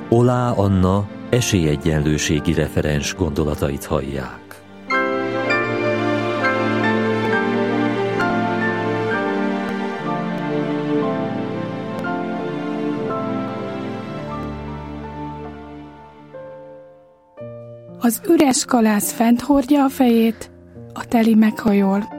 Olá Anna esélyegyenlőségi referens gondolatait hallják. Az üres kalász fent hordja a fejét, a teli meghajol.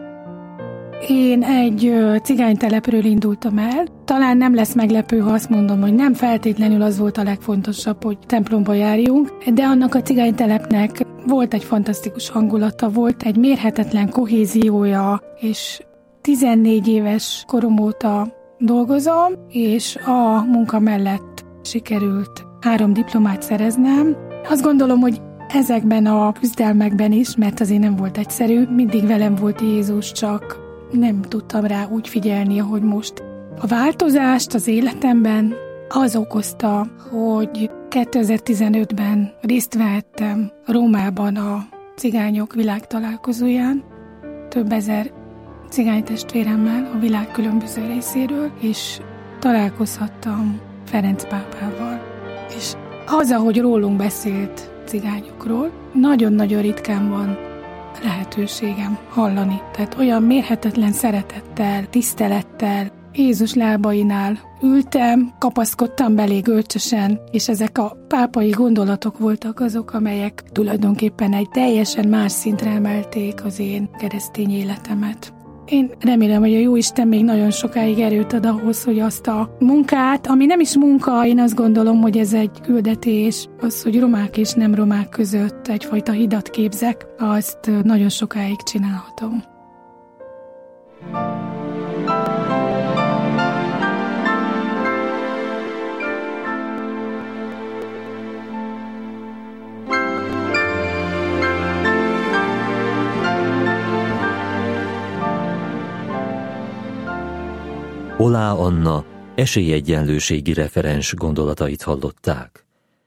Én egy cigánytelepről indultam el. Talán nem lesz meglepő, ha azt mondom, hogy nem feltétlenül az volt a legfontosabb, hogy templomba járjunk, de annak a cigánytelepnek volt egy fantasztikus hangulata, volt egy mérhetetlen kohéziója, és 14 éves korom óta dolgozom, és a munka mellett sikerült 3 diplomát szereznem. Azt gondolom, hogy ezekben a küzdelmekben is, mert azért nem volt egyszerű, mindig velem volt Jézus, csak nem tudtam rá úgy figyelni, ahogy most. A változást az életemben az okozta, hogy 2015-ben részt vehettem Rómában a cigányok világtalálkozóján, több ezer cigánytestvéremmel a világ különböző részéről, és találkozhattam Ferenc pápával. És az, ahogy rólunk beszélt cigányokról, nagyon-nagyon ritkán van lehetőségem hallani. Tehát olyan mérhetetlen szeretettel, tisztelettel, Jézus lábainál ültem, kapaszkodtam belé görcsösen, és ezek a pápai gondolatok voltak azok, amelyek tulajdonképpen egy teljesen más szintre emelték az én keresztény életemet. Én remélem, hogy a Jóisten még nagyon sokáig erőt ad ahhoz, hogy azt a munkát, ami nem is munka, én azt gondolom, hogy ez egy küldetés, az, hogy romák és nem romák között egyfajta hidat képzek, azt nagyon sokáig csinálhatom. Olá Anna esélyegyenlőségi referens gondolatait hallották.